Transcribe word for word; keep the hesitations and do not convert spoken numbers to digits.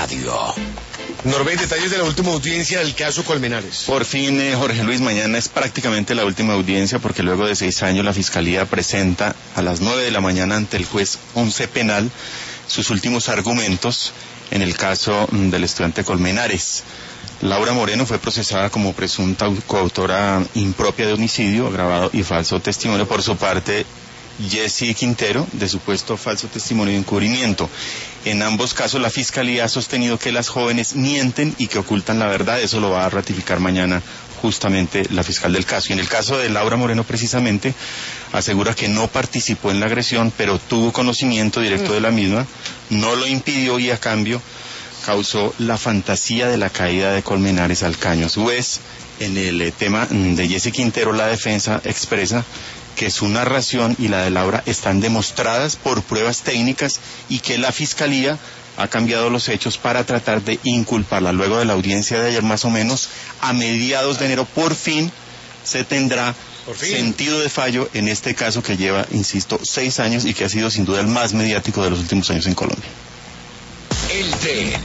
Radio. Norbert, detalles de la última audiencia del caso Colmenares. Por fin, eh, Jorge Luis, mañana es prácticamente la última audiencia porque luego de seis años la Fiscalía presenta a las nueve de la mañana ante el juez once penal sus últimos argumentos en el caso mm, del estudiante Colmenares. Laura Moreno fue procesada como presunta coautora impropia de homicidio, agravado y falso testimonio. Por su parte, Jessy Quintero, de supuesto falso testimonio de encubrimiento. En ambos casos la Fiscalía ha sostenido que las jóvenes mienten y que ocultan la verdad. Eso lo va a ratificar mañana justamente la fiscal del caso. Y en el caso de Laura Moreno precisamente asegura que no participó en la agresión, pero tuvo conocimiento directo de la misma, no lo impidió y a cambio causó la fantasía de la caída de Colmenares al caño. A su vez, en el eh, tema de Jessy Quintero, la defensa expresa que su narración y la de Laura están demostradas por pruebas técnicas y que la Fiscalía ha cambiado los hechos para tratar de inculparla. Luego de la audiencia de ayer, más o menos, a mediados de enero, por fin se tendrá sentido de fallo en este caso que lleva, insisto, seis años y que ha sido sin duda el más mediático de los últimos años en Colombia. El tren